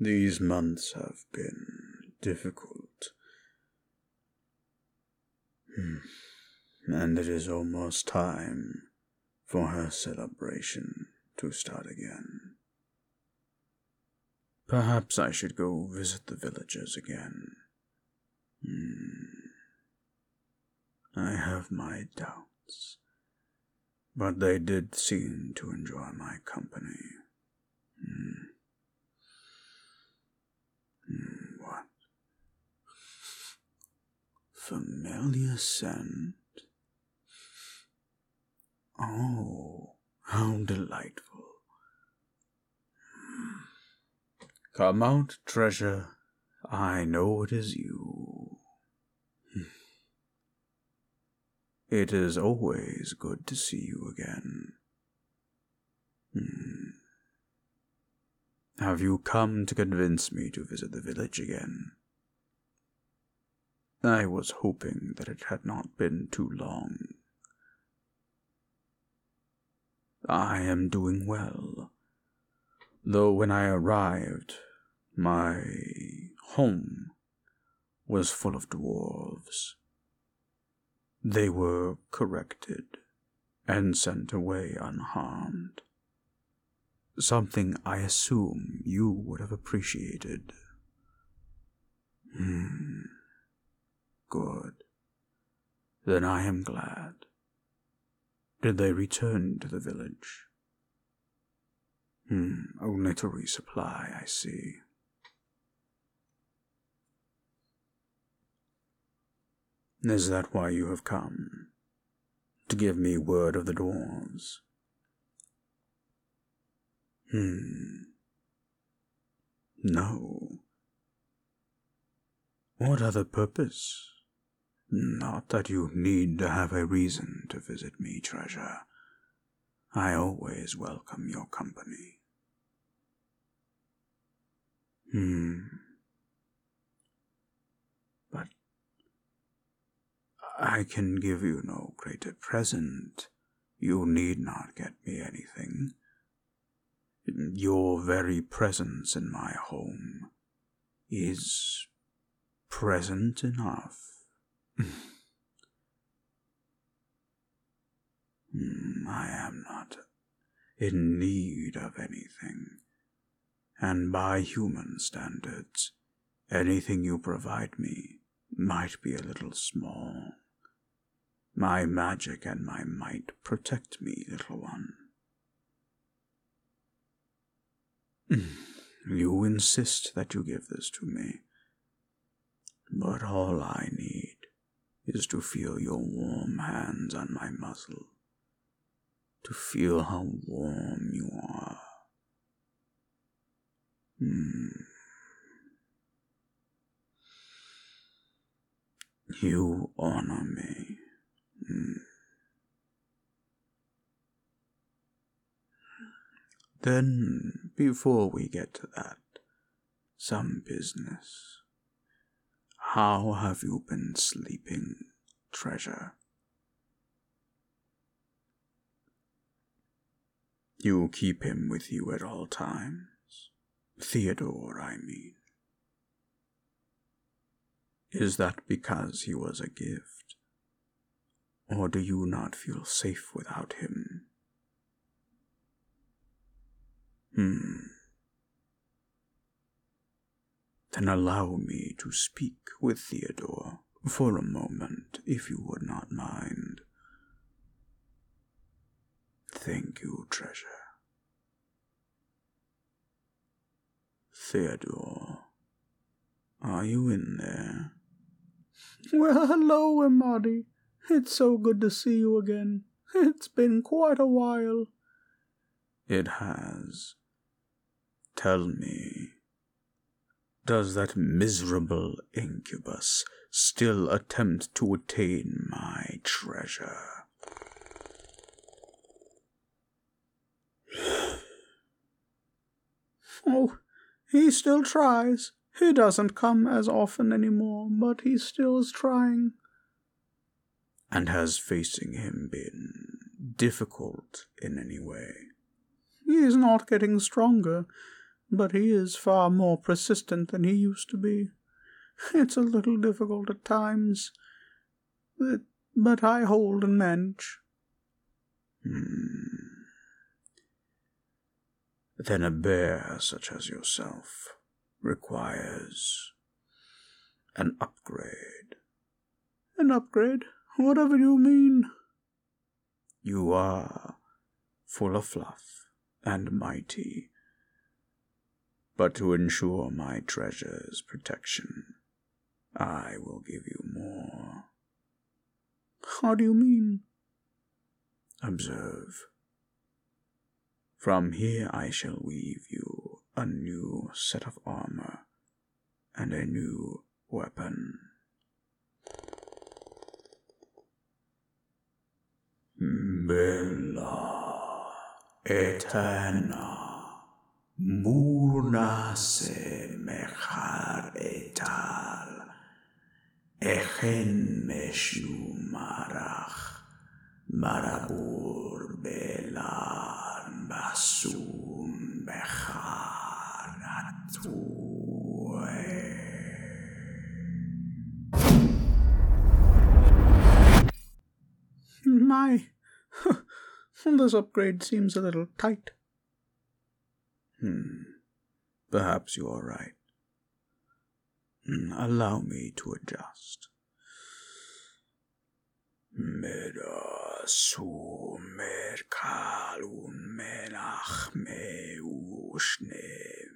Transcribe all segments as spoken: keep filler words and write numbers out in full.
These months have been difficult. And it is almost time for her celebration to start again. Perhaps I should go visit the villagers again. Hmm. I have my doubts, but they did seem to enjoy my company. Hmm. Hmm, what? Familiar scent? Oh, how delightful. Come out, treasure. I know it is you. It is always good to see you again. Hmm. Have you come to convince me to visit the village again? I was hoping that it had not been too long. I am doing well, though when I arrived, my home was full of dwarves. They were corrected and sent away unharmed. Something I assume you would have appreciated. Hmm. Good. Then I am glad. Did they return to the village? Hmm. Only to resupply, I see. Is that why you have come? To give me word of the dwarves? Hmm. No. What other purpose? Not that you need to have a reason to visit me, treasure. I always welcome your company. Hmm. But I can give you no greater present. You need not get me anything. Your very presence in my home is present enough. I am not in need of anything, and by human standards, anything you provide me might be a little small. My magic and my might protect me, little one. You insist that you give this to me, but all I need is to feel your warm hands on my muzzle, to feel how warm you are. Hmm. You honor me. Hmm. Then, before we get to that, some business. How have you been sleeping, treasure? You keep him with you at all times. Theodore, I mean. Is that because he was a gift? Or do you not feel safe without him? Hmm. Then allow me to speak with Theodore for a moment, if you would not mind. Thank you, treasure. Theodore, are you in there? Well, hello, Amadi. It's so good to see you again. It's been quite a while. It has. Tell me, does that miserable incubus still attempt to attain my treasure? Oh, he still tries. He doesn't come as often anymore, but he still is trying. And has facing him been difficult in any way? He is not getting stronger, but he is far more persistent than he used to be. It's a little difficult at times, but, but I hold and manage. Hmm. Then a bear such as yourself requires an upgrade. An upgrade? Whatever you mean. You are full of fluff and mighty, but to ensure my treasure's protection, I will give you more. How do you mean? Observe. From here I shall weave you a new set of armor and a new weapon. Bella eterna murna se mechar etal echen meshnu marach marabur belar basum bechar atue. My, this upgrade seems a little tight. Hmm, perhaps you are right. Allow me to adjust. Meda su merkalun menach meushne.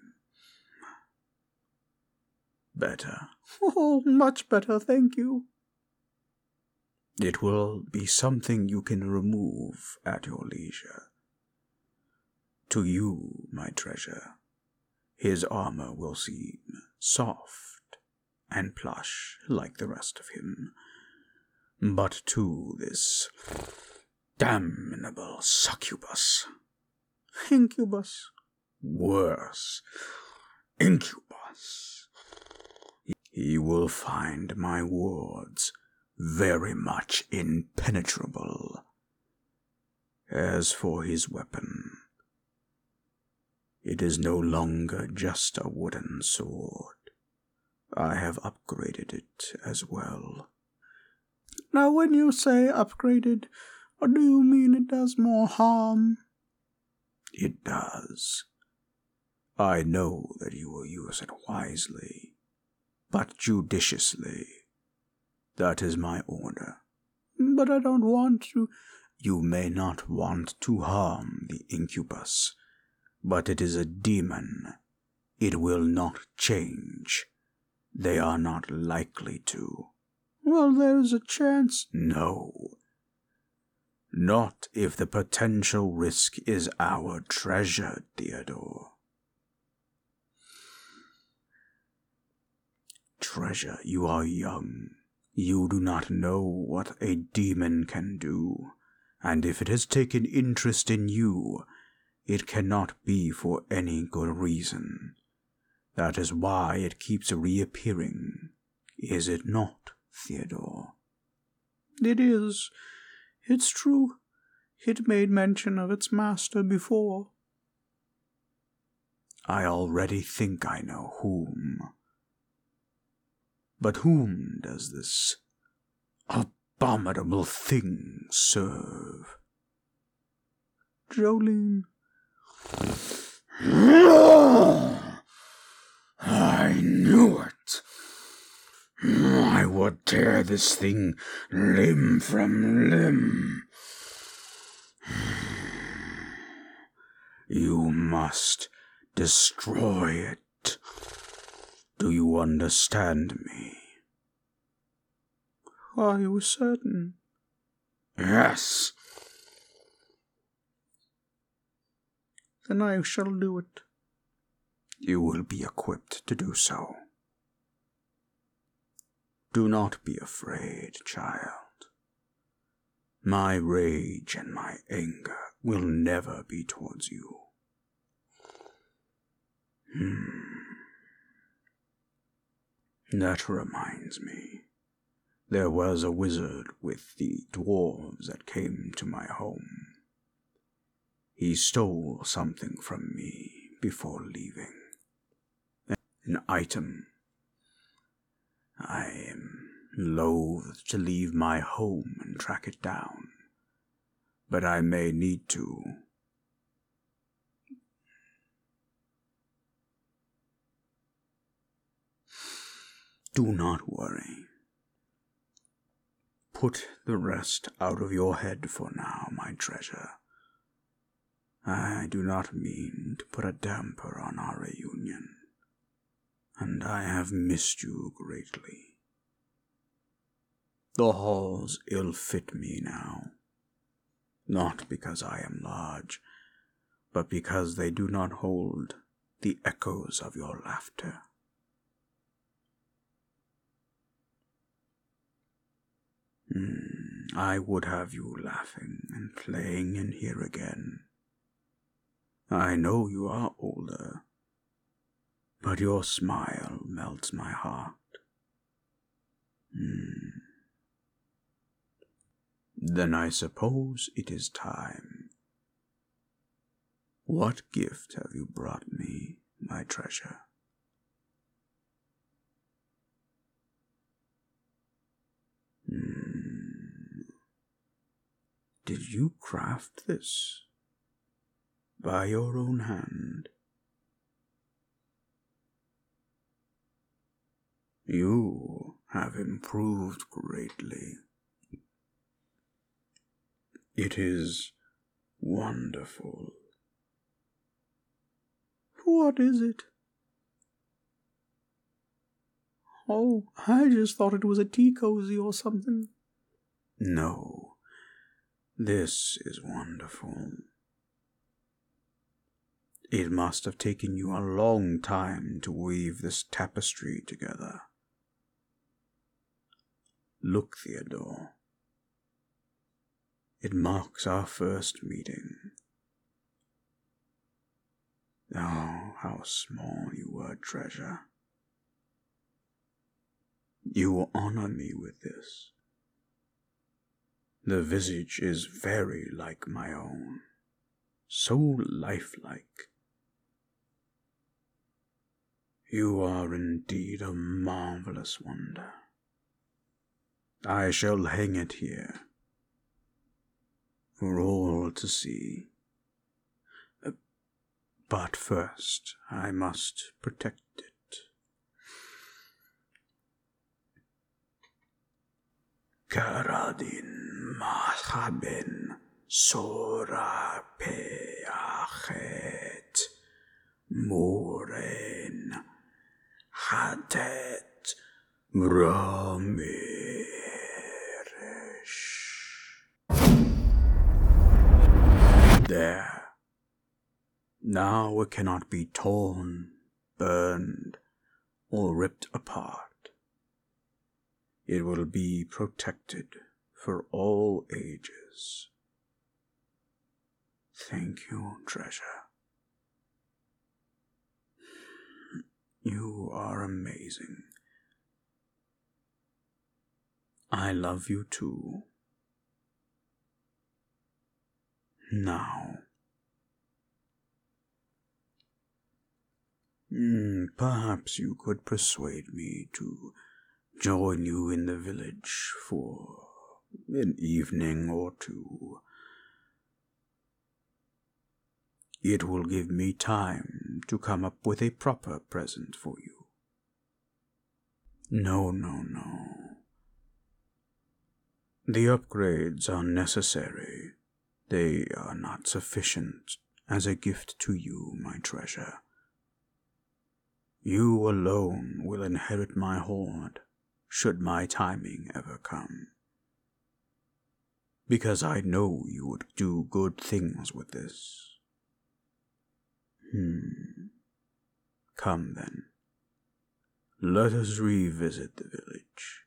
Better. Oh, much better, thank you. It will be something you can remove at your leisure. To you, my treasure, his armor will seem soft and plush like the rest of him. But to this damnable succubus, Incubus. worse, incubus, he will find my wards very much impenetrable. As for his weapon, it is no longer just a wooden sword. I have upgraded it as well. Now, when you say upgraded, do you mean it does more harm? It does. I know that you will use it wisely, but judiciously. That is my order. But I don't want to. You may not want to harm the incubus, but it is a demon. It will not change. They are not likely to. Well, there's a chance. No. Not if the potential risk is our treasure, Theodore. Treasure, you are young. You do not know what a demon can do, and if it has taken interest in you, it cannot be for any good reason. That is why it keeps reappearing, is it not, Theodore? It is. It's true. It made mention of its master before. I already think I know whom. But whom does this abominable thing serve? Jolene. I knew it. I would tear this thing limb from limb. You must destroy it. Do you understand me? Are you certain? Yes. Then I shall do it. You will be equipped to do so. Do not be afraid, child. My rage and my anger will never be towards you. Hmm. That reminds me. There was a wizard with the dwarves that came to my home. He stole something from me before leaving. an item. I am loath to leave my home and track it down, but I may need to. Do not worry. Put the rest out of your head for now, my treasure. I do not mean to put a damper on our reunion, and I have missed you greatly. The halls ill fit me now, not because I am large, but because they do not hold the echoes of your laughter. Mm, I would have you laughing and playing in here again. I know you are older, but your smile melts my heart. Mm. Then I suppose it is time. What gift have you brought me, my treasure? Mm. Did you craft this by your own hand? You have improved greatly. It is wonderful. What is it? Oh, I just thought it was a tea cozy or something. No, this is wonderful. It must have taken you a long time to weave this tapestry together. Look, Theodore. It marks our first meeting. Oh, how small you were, treasure. You honor me with this. The visage is very like my own, so lifelike. You are indeed a marvelous wonder. I shall hang it here, for all to see. But first I must protect it. Karadin Mahaben Sora Peachet Moren Hatet Ramesh. There. Now it cannot be torn, burned, or ripped apart. It will be protected for all ages. Thank you, treasure. You are amazing. I love you too. Now, mm, perhaps you could persuade me to join you in the village for an evening or two. It will give me time to come up with a proper present for you. No, no, no. The upgrades are necessary. They are not sufficient as a gift to you, my treasure. You alone will inherit my hoard, should my timing ever come. Because I know you would do good things with this. Hmm. Come then. Let us revisit the village.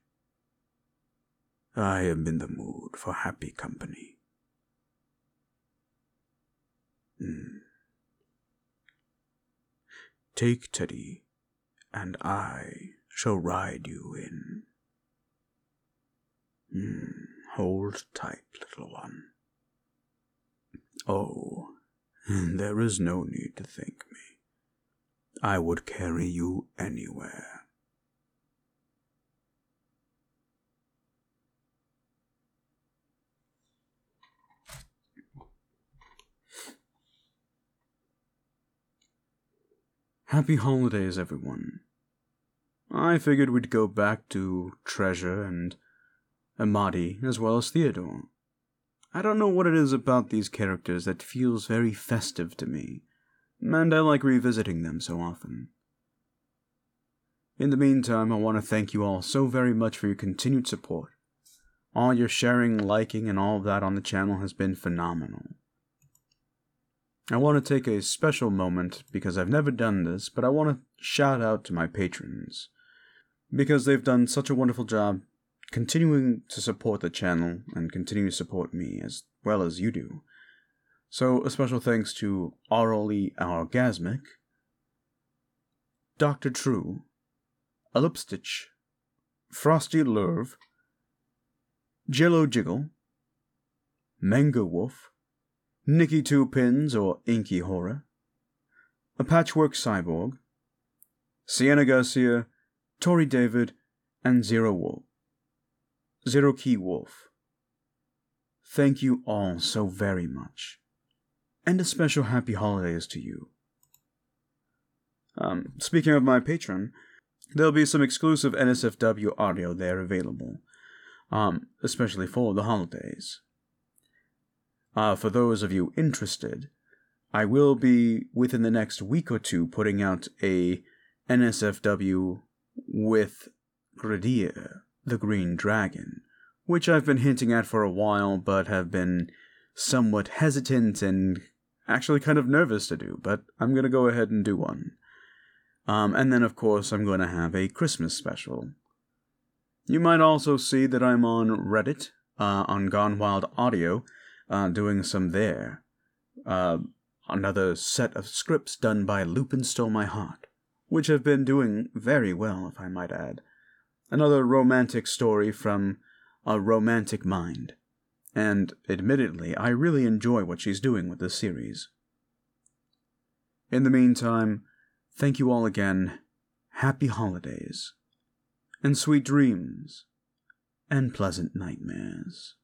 I am in the mood for happy company. Hmm. Take Teddy, and I shall ride you in. Hmm. Hold tight, little one. Oh, there is no need to thank me. I would carry you anywhere. Happy holidays, everyone. I figured we'd go back to Treasure and Amadi as well as Theodore. I don't know what it is about these characters that feels very festive to me, and I like revisiting them so often. In the meantime, I want to thank you all so very much for your continued support. All your sharing, liking, and all of that on the channel has been phenomenal. I want to take a special moment, because I've never done this, but I want to shout out to my patrons, because they've done such a wonderful job continuing to support the channel and continue to support me as well as you do. So a special thanks to Orally Orgasmic, Doctor True, Ellipstitch, Frosty Lurve, Jello Jiggle, Mango Wolf, Nicky Two Pins or Inky Horror, A Patchwork Cyborg, Sienna Garcia, Tori David, and Zero Wolf. Zero Key Wolf. Thank you all so very much. And a special happy holidays to you. Um, speaking of my Patreon, there'll be some exclusive N S F W audio there available, um, especially for the holidays. Uh, for those of you interested, I will be, within the next week or two, putting out a N S F W with Gridir, the Green Dragon, which I've been hinting at for a while, but have been somewhat hesitant and actually kind of nervous to do, but I'm going to go ahead and do one. Um, and then, of course, I'm going to have a Christmas special. You might also see that I'm on Reddit, uh, on Gone Wild Audio, uh, doing some there. Uh, another set of scripts done by Lupin Stole My Heart, which have been doing very well, if I might add. Another romantic story from a romantic mind. And, admittedly, I really enjoy what she's doing with this series. In the meantime, thank you all again, happy holidays, and sweet dreams, and pleasant nightmares.